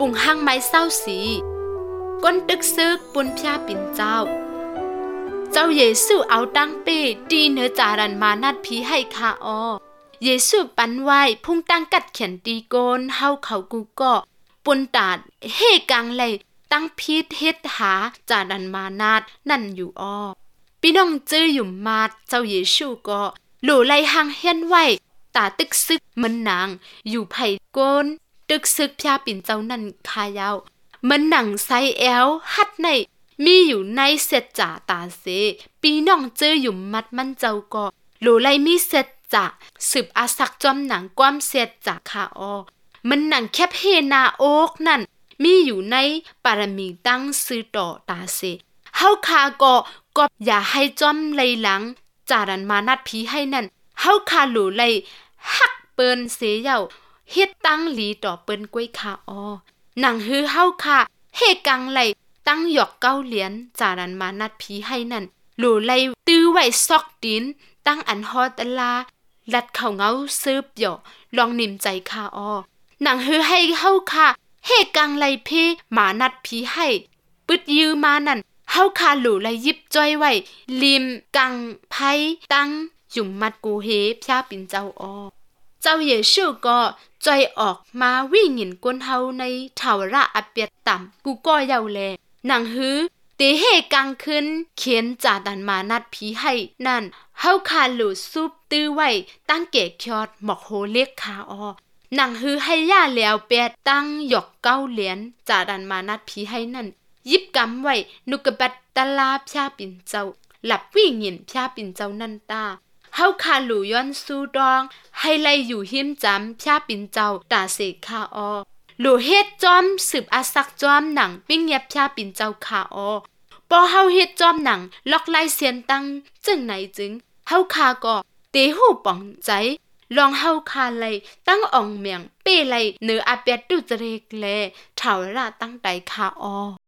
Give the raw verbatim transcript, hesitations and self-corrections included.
ปุ่งห้างไม้เศร้าสีก้นตึกซึกปุนพยาปิ่นเจ้าเจ้าเยซูเอาตั้งเป้ดีเนื้อจารันมานัดพีให้คาออเยซูปันไว้พุ่งตั้งกัดเขียนตีโกนเฮาเขากูก็ปุนตาดเฮกังเลยตั้งพีดเฮ็ดหาจารันมานาดนั่นอยู่อ้อพี่น้องจื้ออยู่มาดเจ้าเยซูก็หลู่ไล่หางเฮียนไว้ตาตึกซึกมันนางอยู่ไผ่โกนตึกซึกพยาปิ่นเจ้านั่นคายาวมันหนังไซแอลฮัดในมีอยู่ในเสร็จจ่าตาเซปีน้องเจออยู่มัดมันเจ้าก็หลูไลมีเสร็จจ่าสืบอาศักจอมหนังความเสร็จจ่าคาออมันหนังแคบเฮนาโอกนั่นมีอยู่ในปารมีตั้งซื้อต่อตาเซเฮาคาก็ก็อย่าให้จอมไลหลังจารันมานัดผีให้นั่นเฮาคาหลูไลฮักเปิ้นเสยาเฮ็ดตั้งหลีต่อเปิ้นกล้วยคาออหนังฮือเฮาคาเฮกังไลตั้งหยอกเก้าเหรียญจารันมานัดผีให้นั่นหลูไลตื้อไว้ซอกดินตั้งอันฮอตลาลัดเข้าเงาซึบหยอลองนิ่มใจคาออหนังฮือให้เฮาคาเฮกังไลเพหมานัดผีให้ปึดยือมานั่นเฮาคาหลูไลยิบจ้อยไว้ลิมกังไผตั้งหยุ่มมัดกูเฮพยาปิ่นเจ้าออเจ้าเยซูก็จอยออกมาวิ่งหยินกวนเฮาในทาวระอเปียดต่ำกูก็เยาแลหนังฮือเตเฮกังขึ้นเขียนจาดันมานัดผีให้นั่นเฮาคาหลูซุปตื้อไว้ตั้งเกะคยอดหมอกโหเล็กคาออหนังฮือให้ย่าแล้วเปียดตั้งหยอกเก้าเหรียญจาดันมานัดผีให้นั่นยิบกำไว้นุกบัดตะลาพยาปิ่นเจ้าหลับวิ่งหยินพยาปิ่นเจ้านั่นตาเฮาคาหลูย้อนสู้ดองให้ไล่อยู่หิมจำพยาปิ่นเจ้าตาเสกคาออหลูเฮ็ดจอมสืบอาศักจอมหนังปิ้งเงียบพยาปิ่นเจ้าคาออปอเฮาเฮ็ดจอมหนังล็อกไล่เสียนตั้งจึงไหนจึงเฮาคาก็เตหูป่องใจลองเฮาคาไลตั้งอ่องเมียงเป้ไลเนืออาเปียดตุจเรกแลเฒ่าระตั้งใจคาออ